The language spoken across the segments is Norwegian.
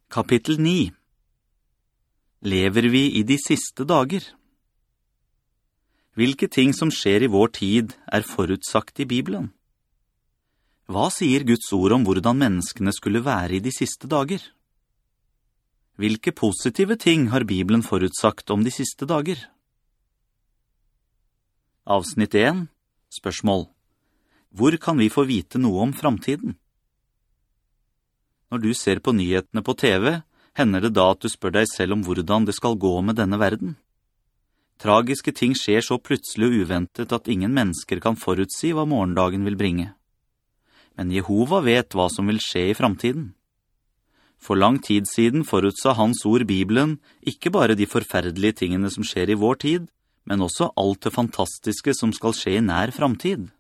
Kapittel 9. Lever vi i de siste dager? Hvilke ting som skjer i vår tid forutsagt i Bibelen? Hva sier Guds ord om hvordan menneskene skulle være i de siste dager? Hvilke positive ting har Bibelen forutsagt om de siste dager? Avsnitt 1. Spørsmål. Hvor kan vi få vite noe om framtiden? Når du ser på nyhetene på TV, hender det da at du spør deg selv om hvordan det skal gå med denne verden. Tragiske ting skjer så plutselig og uventet at ingen mennesker kan forutsi hva morgendagen vil bringe. Men Jehova vet hva som vil skje i framtiden. For lang tid siden forutsa hans ord Bibelen ikke bare de forferdelige tingene som skjer i vår tid, men også alt det fantastiske som skal skje i nær framtid.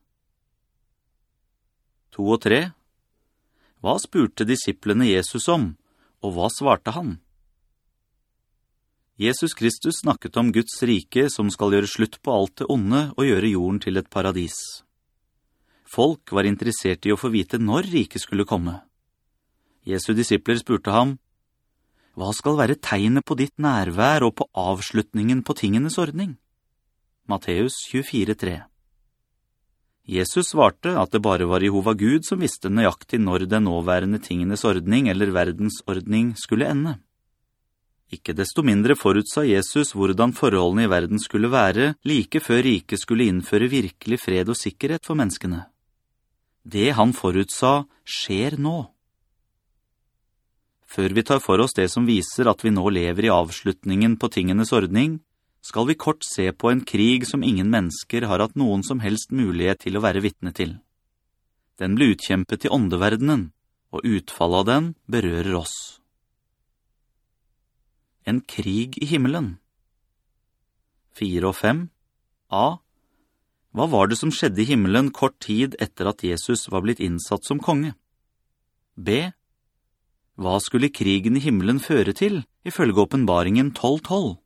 2 og 3. Hva spurte disiplene Jesus om, og hva svarte han? Jesus Kristus snakket om Guds rike som skal gjøre slutt på alt det onde og gjøre jorden til et paradis. Folk var interessert i å få vite når riket skulle komme. Jesu disipler spurte ham, «Hva skal være tegnet på ditt nærvær og på avslutningen på tingenes ordning?» Matteus 24:3. Jesus svarte at det bare var Jehova Gud som visste nøyaktig når den nåværende tingenes ordning eller verdensordning skulle ende. Ikke desto mindre forutsa Jesus hvordan forholdene i verden skulle være like før riket skulle innføre virkelig fred og sikkerhet for menneskene. Det han forutsa skjer nå. Før vi tar for oss det som viser at vi nå lever i avslutningen på tingenes ordning, skal vi kort se på en krig som ingen mennesker har hatt noen som helst mulighet til å være vitne til. Den ble utkjempet i åndeverdenen, og utfallet av den berører oss. En krig i himmelen. 4 og 5. A. Hva var det som skjedde i himmelen kort tid etter at Jesus var blitt innsatt som konge? B. Hva skulle krigen i himmelen føre til, ifølge åpenbaringen 12:12?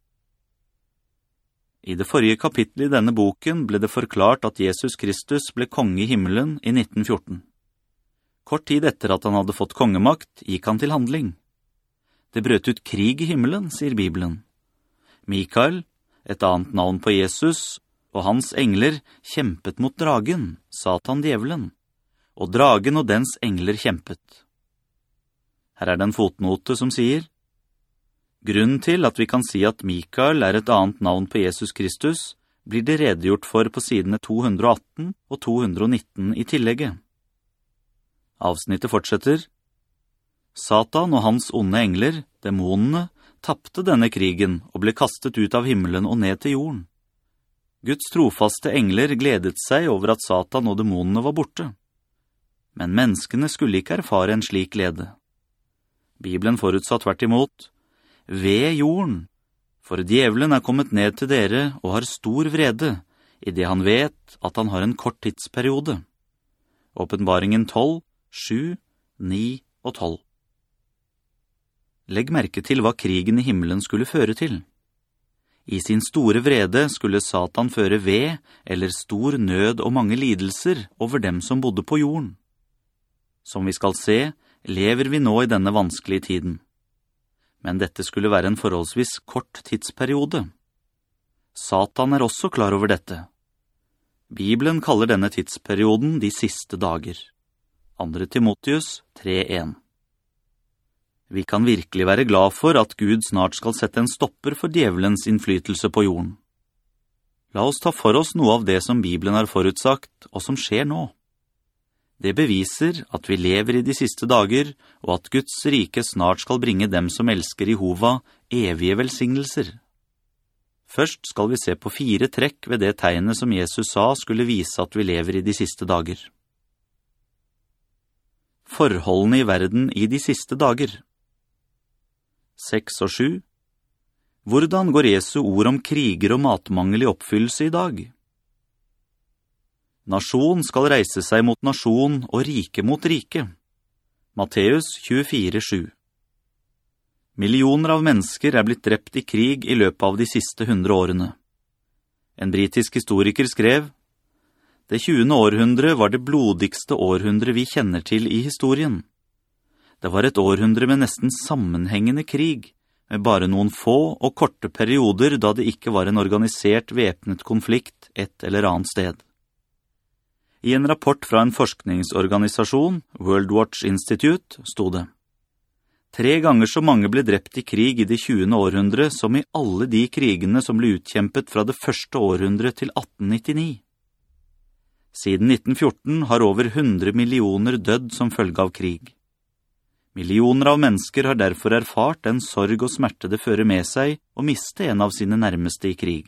I det forrige kapittelet i denne boken ble det forklart at Jesus Kristus ble konge i himmelen i 1914. Kort tid etter at han hadde fått kongemakt, gikk han til handling. Det brøt ut krig i himmelen, sier Bibelen. Mikael, et annet navn på Jesus, og hans engler kjempet mot dragen, Satan djevelen, og dragen og dens engler kjempet. Her det en fotnote som sier, grunnen til at vi kan si at Mikael et annet navn på Jesus Kristus, blir det redegjort for på sidene 218 og 219 i tillegget. Avsnittet fortsetter. Satan og hans onde engler, demonene, tappte denne krigen og ble kastet ut av himmelen og ned til jorden. Guds trofaste engler gledet seg over at Satan og demonene var borte. Men menneskene skulle ikke erfare en slik glede. Bibelen forutsatt tvert imot, ved jorden, for djevelen kommet ned til dere og har stor vrede, i det han vet at han har en kort tidsperiode. Åpenbaringen 12, 7, 9 og 12. Legg merke til hva krigen i himmelen skulle føre til. I sin store vrede skulle Satan føre ved eller stor nød og mange lidelser over dem som bodde på jorden. Som vi skal se, lever vi nå i denne vanskelige tiden. Men dette skulle være en forholdsvis kort tidsperiode. Satan også klar over dette. Bibelen kaller denne tidsperioden de siste dager. 2. Timotheus 3:1. Vi kan virkelig være glad for at Gud snart skal sette en stopper for djevelens innflytelse på jorden. La oss ta for oss noe av det som Bibelen har forutsagt, og som skjer nå. Det beviser at vi lever i de siste dager, og at Guds rike snart skal bringe dem som elsker Jehova evige velsignelser. Først skal vi se på 4 trekk ved det tegnet som Jesus sa skulle vise at vi lever i de siste dager. Forholdene i verden i de siste dager. 6 og 7. Hvordan går Jesu ord om kriger og matmangel i oppfyllelse i dag? Nasjon skal reise seg mot nasjon og rike mot rike. Matteus 24:7. Millioner av mennesker blitt drept i krig i løpet av de siste 100 årene. En britisk historiker skrev, «Det 20. århundre var det blodigste århundre vi kjenner til i historien. Det var et århundre med nesten sammenhengende krig, med bare noen få og korte perioder da det ikke var en organisert væpnet konflikt et eller annet sted. I en rapport fra en forskningsorganisasjon, World Watch Institute, stod det: 3 ganger så mange ble drept i krig i det 20. århundre som i alle de krigene som ble utkjempet fra det første århundre til 1899. Siden 1914 har over 100 millioner dødd som følge av krig. Millioner av mennesker har derfor erfart den sorg og smerte det fører med seg å miste en av sine nærmeste i krig.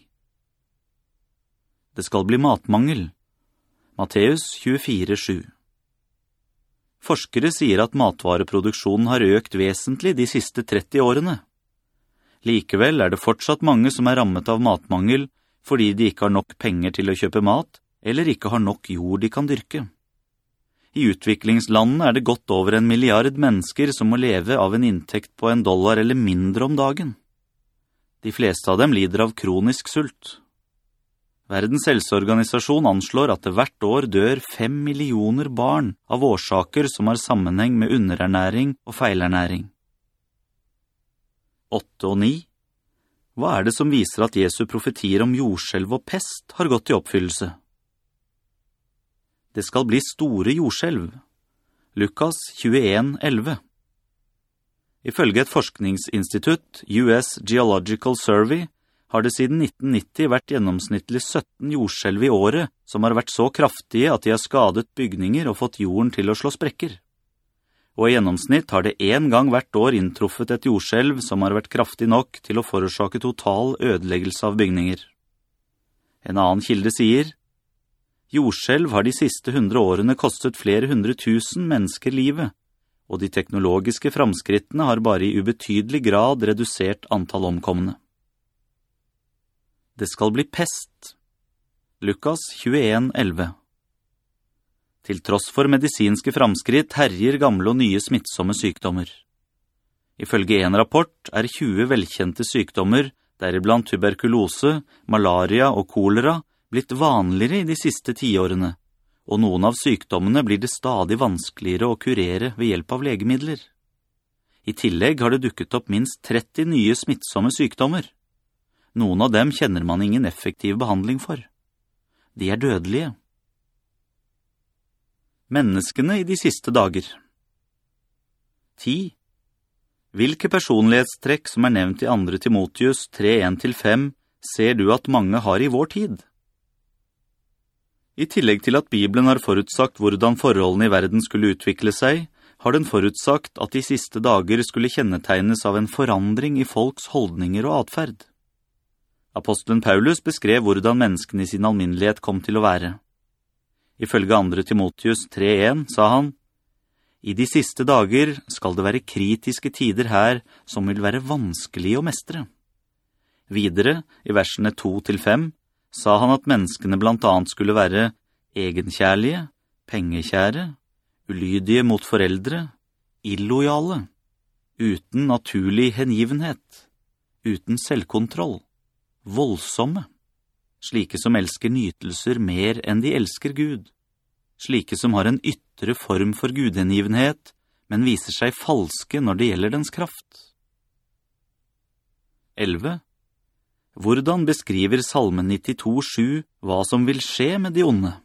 Det skal bli matmangel. Matteus 24:7. Forskere sier at matvareproduksjonen har økt vesentlig de siste 30 årene. Likevel er det fortsatt mange som er rammet av matmangel fordi de ikke har nok penger til å kjøpe mat, eller ikke har nok jord de kan dyrke. I utviklingslandene er det godt over 1 milliard mennesker som må leve av en inntekt på $1 eller mindre om dagen. De fleste av dem lider av kronisk sult. Verdens helseorganisasjon anslår at det hvert år dør 5 millioner barn av årsaker som har sammenheng med underernæring og feilernæring. 8 og 9. Hva er det som viser at Jesu profetier om jordskjelv og pest har gått i oppfyllelse? Det skal bli store jordskjelv. Lukas 21:11. Ifølge et forskningsinstitutt, US Geological Survey, har det siden 1990 vært gjennomsnittlig 17 jordskjelv i året som har vært så kraftige at de har skadet bygninger og fått jorden til å slå sprekker. Og i gjennomsnitt har det 1 gang hvert år inntruffet et jordskjelv som har vært kraftig nok til å forårsake total ødeleggelse av bygninger. En annen kilde sier: jordskjelv har de siste 100 årene kostet flere 100 000 mennesker livet, og de teknologiske framskrittene har bare i ubetydelig grad redusert antall omkomne. Det skal bli pest. Lukas 21:11. Til tross for medisinske framskritt herjer gamle og nye smittsomme sykdommer. Ifølge en rapport er 20 velkjente sykdommer, deriblant tuberkulose, malaria og kolera, blitt vanligere i de siste 10 årene, og noen av sykdommene blir det stadig vanskeligere å kurere ved hjelp av legemidler. I tillegg har det dukket opp minst 30 nye smittsomme sykdommer. Noen av dem kjenner man ingen effektiv behandling for. De er dødelige. Menneskene i de siste dager. 10. Hvilke personlighetstrekk som er nevnt i 2. Timotheus 3:1-5 ser du at mange har i vår tid? I tillegg til at Bibelen har forutsagt hvordan forholdene i verden skulle utvikle seg, har den forutsagt at de siste dager skulle kjennetegnes av en forandring i folks holdninger og atferd. Apostelen Paulus beskrev hvordan menneskene i sin alminnelighet kom til å være. Ifølge 2. Timotheus 3:1 sa han: I de siste dager skal det være kritiske tider her som vil være vanskelige å mestre. Videre, i versene 2-5, sa han at menneskene blant annet skulle være egenkjærlige, pengekjære, ulydige mot foreldre, illojale, uten naturlig hengivenhet, uten selvkontroll, voldsomme, slike som elsker nytelser mer enn de elsker Gud, slike som har en ytre form for gudhengivenhet, men viser seg falske når det gjelder dens kraft. 11. Hvordan beskriver Salmen 92:7 hva som vil skje med de onde?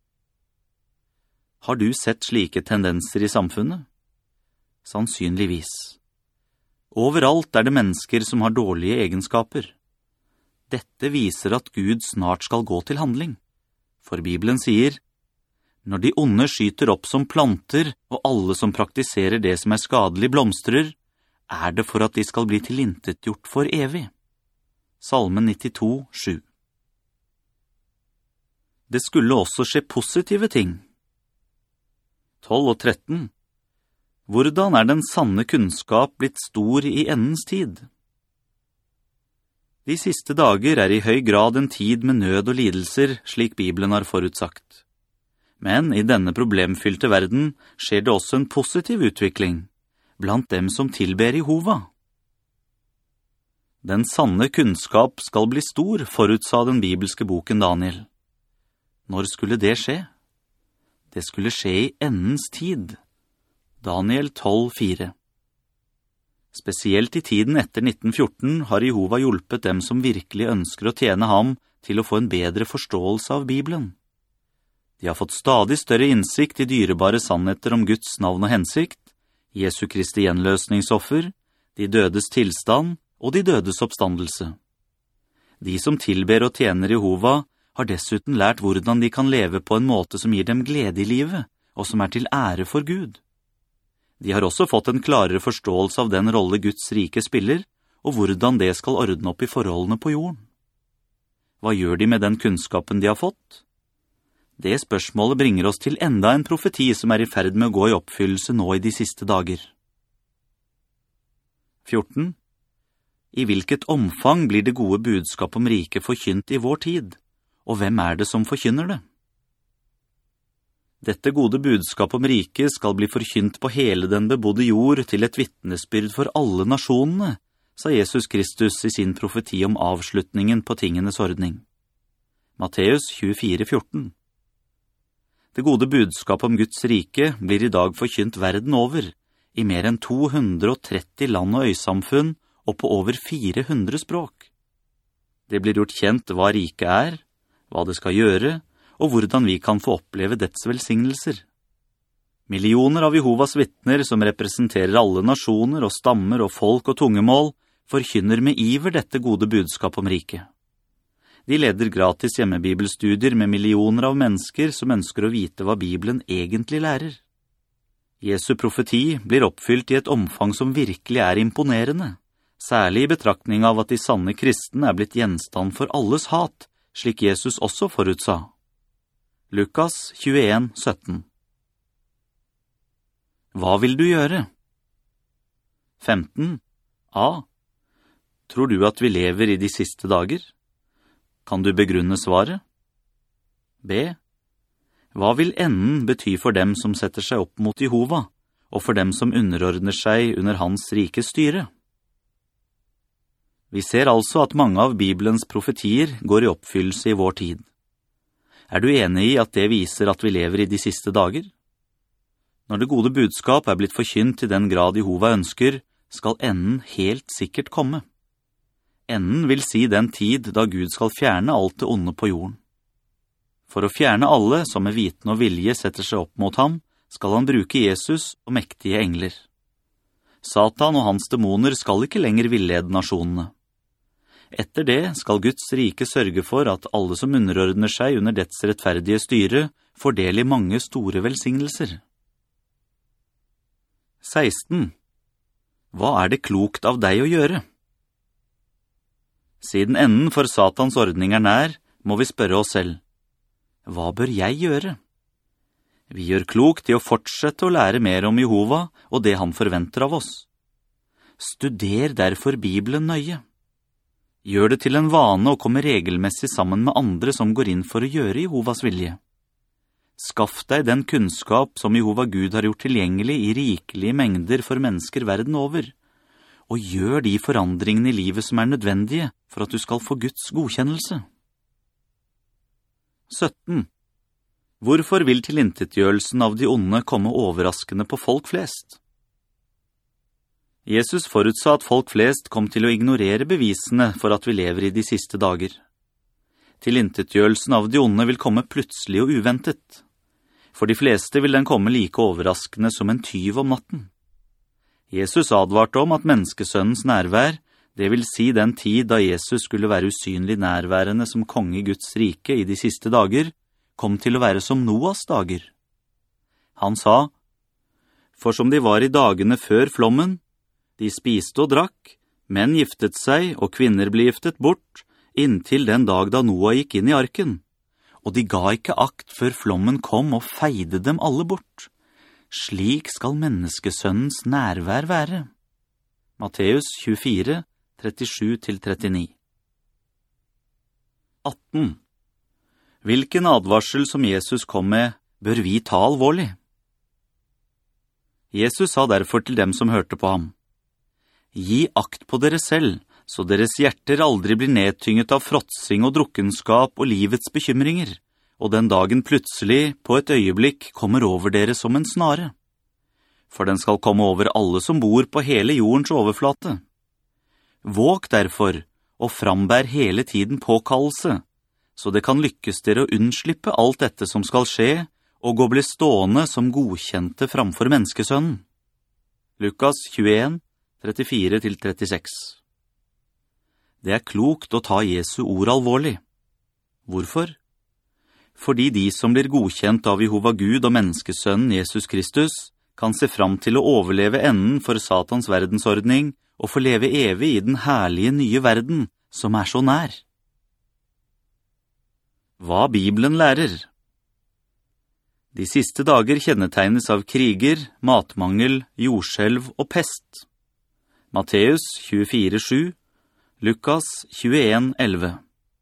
Har du sett slike tendenser i samfunnet? Sannsynligvis. Overalt er det mennesker som har dårlige egenskaper. Dette viser at Gud snart skal gå til handling. For Bibelen sier: Når de onde skyter opp som planter, og alle som praktiserer det som er skadelig blomstrer, er det for at de skal bli tilintetgjort for evig. Salmen 92:7. Det skulle også skje positive ting. 12 og 13. Hvordan er den sanne kunnskap blitt stor i endens tid? De siste dager er i høy grad en tid med nød og lidelser, slik Bibelen har forutsagt. Men i denne problemfylte verden skjer det også en positiv utvikling, blant dem som tilber Jehova. Den sanne kunnskap skal bli stor, forutsa den bibelske boken Daniel. Når skulle det skje? Det skulle skje i endens tid. Daniel 12,4. Spesielt i tiden etter 1914 har Jehova hjulpet dem som virkelig ønsker å tjene ham til å få en bedre forståelse av Bibelen. De har fått stadig større innsikt i dyrebare sannheter om Guds navn og hensikt, Jesu Kristi gjenløsningsoffer, de dødes tilstand og de dødes oppstandelse. De som tilber og tjener Jehova har dessuten lært hvordan de kan leve på en måte som gir dem glede i livet, og som er til ære for Gud. De har også fått en klarere forståelse av den rolle Guds rike spiller, og hvordan det skal ordne opp i forholdene på jorden. Hva gjør de med den kunnskapen de har fått? Det spørsmålet bringer oss til enda en profeti som er i ferd med å gå i oppfyllelse nå i de siste dager. 14. I hvilket omfang blir det gode budskap om riket forkynt i vår tid, og hvem er det som forkynner det? Dette gode budskap om riket skal bli forkynt på hele den bebodde jord til et vittnesbyrd for alle nasjonene, sa Jesus Kristus i sin profeti om avslutningen på tingenes ordning. Matteus 24,14. Det gode budskap om Guds rike blir i dag forkynt verden over, i mer enn 230 land og øysamfunn og på over 400 språk. Det blir gjort kjent hva riket er, hva det skal gjøre, og hvordan vi kan få oppleve dets velsignelser. Millioner av Jehovas vittner som representerer alle nasjoner og stammer og folk og tungemål, forkynner med iver dette gode budskap om riket. De leder gratis hjemmebibelstudier med millioner av mennesker som ønsker å vite hva Bibelen egentlig lærer. Jesu profeti blir oppfylt i et omfang som virkelig er imponerende, særlig i betraktning av at de sanne kristne er blitt gjenstand for alles hat, slik Jesus også forutsa. Lukas 21,17. Hva vil du gjøre? 15. A. Tror du at vi lever i de siste dager? Kan du begrunne svaret? B. Hva vil enden bety for dem som setter seg opp mot Jehova, og for dem som underordner seg under hans rike styre? Vi ser altså at mange av Bibelens profetier går i oppfyllelse i vår tid. Er du enig i at det viser at vi lever i de siste dager? Når det gode budskap er blitt forkynt i den grad Jehova ønsker, skal enden helt sikkert komme. Enden vil si den tid da Gud skal fjerne alt det onde på jorden. For å fjerne alle som med viten og vilje setter seg opp mot ham, skal han bruke Jesus og mektige engler. Satan og hans demoner skal ikke lenger villede nasjonene. Etter det skal Guds rike sørge for at alle som underordner seg under dets rettferdige styre får del i mange store velsignelser. 16. Hva er det klokt av deg å gjøre? Siden enden for Satans ordning er nær, må vi spørre oss selv, hva bør jeg gjøre? Vi gjør klokt i å fortsette å lære mer om Jehova og det han forventer av oss. Studer derfor Bibelen nøye. Gjør det til en vane å komme regelmessig sammen med andre som går inn for å gjøre Jehovas vilje. Skaff deg den kunnskap som Jehova Gud har gjort tilgjengelig i rikelige mengder for mennesker verden over, og gjør de forandringene i livet som er nødvendige for at du skal få Guds godkjennelse. 17. Hvorfor vil tilintetgjørelsen av de onde komme overraskende på folk flest? Jesus forutsa at folk flest kom til å ignorere bevisene for at vi lever i de siste dager. Tilintetgjørelsen av de onde vil komme plutselig og uventet. For de fleste vil den komme like overraskende som en tyv om natten. Jesus advarte om at menneskesønnens nærvær, det vil si den tid da Jesus skulle være usynlig nærværende som konge i Guds rike i de siste dager, kom til å være som Noas dager. Han sa, for som de var i dagene før flommen, de spiste og drakk, menn giftet seg og kvinner ble giftet bort, inntil den dag da Noah gikk inn i arken, og de ga ikke akt før flommen kom og feide dem alle bort. Slik skal menneskesønnens nærvær være. Matteus 24, 37-39. 18. Hvilken advarsel som Jesus kom med, bør vi ta alvorlig? Jesus sa derfor til dem som hørte på ham, «Gi akt på dere selv, så deres hjerter aldri blir nedtynget av fråtsing og drukkenskap og livets bekymringer, og den dagen plutselig, på et øyeblikk, kommer over dere som en snare. for den skal komme over alle som bor på hele jordens overflate. Våg derfor, og frambær hele tiden påkallelse, så det kan lykkes dere å unnslippe alt dette som skal skje, og å bli stående som godkjente framfor menneskesønnen. Lukas 21, 34-36. Det er klokt å ta Jesu ord alvorlig. Hvorfor? Fordi de som blir godkjent av Jehova Gud og menneskesønnen Jesus Kristus, kan se fram til å overleve enden for Satans verdensordning og få leve evig i den herlige nye verden som er så nær. Hva Bibelen lærer. De siste dager kjennetegnes av kriger, matmangel, jordskjelv og pest. Matteus 24:7, Lukas 21:11.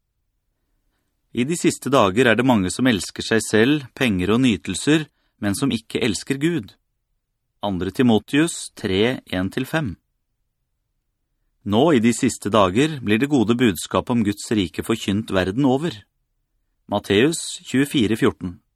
I de siste dager er det mange som elsker seg selv, penger og nytelser, men som ikke elsker Gud. 2. Timotheus 3:1-5. Nå i de siste dager blir det gode budskap om Guds rike forkynt verden over. Matteus 24:14.